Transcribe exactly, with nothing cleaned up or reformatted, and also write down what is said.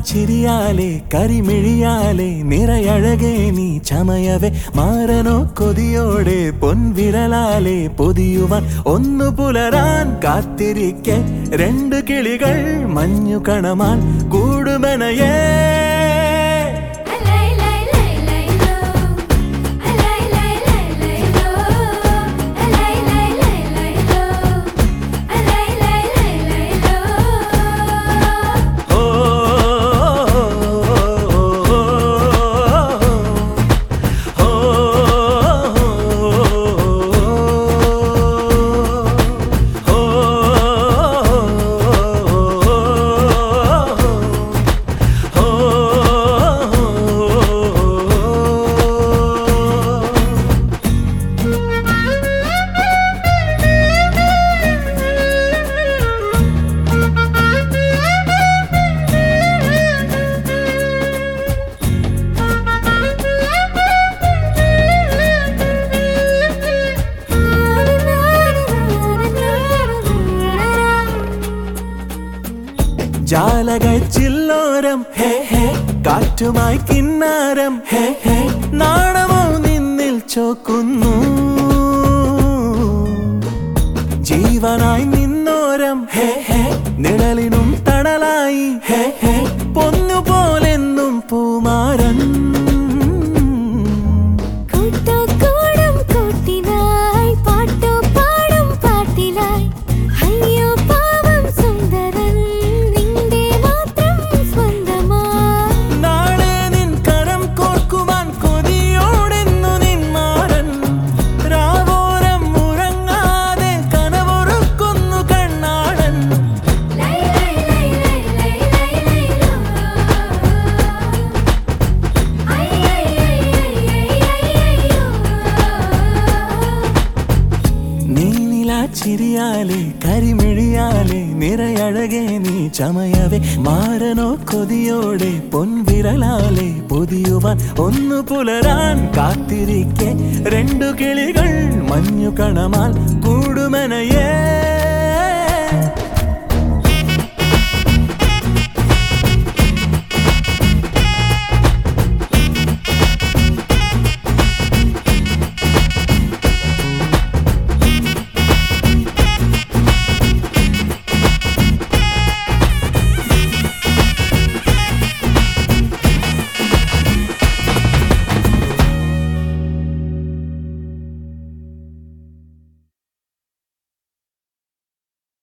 ചിരിയാലെ കരിമിഴിയാലെ നിറയഴകേ നീ ചമയവേ മാറനോ കൊതിയോടെ പൊൻവിരലാലെ പൊതിയുവാൻ ഒന്നു പുലരാൻ കാത്തിരിക്കെ രണ്ട് കിളികൾ മഞ്ഞു കണമാൻ കൂടുമെനയേ ജാലകൈ ചില്ലോരം ഹേ ഹേ കാറ്റുമായി കിന്നാരം ഹേ ഹേ നാണമോ നിന്നിൽ ചോക്കുന്നു ജീവനായി നിന്നോരം ഹേ ഹേ നിഴലിനും തണലായി ഹേ ഹേ പൊന്നുപോലെന്നും പൂമാരൻ ചിരിയാലെ കരിമിഴിയാലെ നിറയഴകേ നീ ചമയവേ മാറനോ കൊതിയോടെ പൊൻവിരലാലെ പൊതിയുവാൻ ഒന്നു പുലരാൻ കാത്തിരിക്കെ രണ്ടു കിളികൾ മഞ്ഞു കണമാൽ കൂടുമെനയേ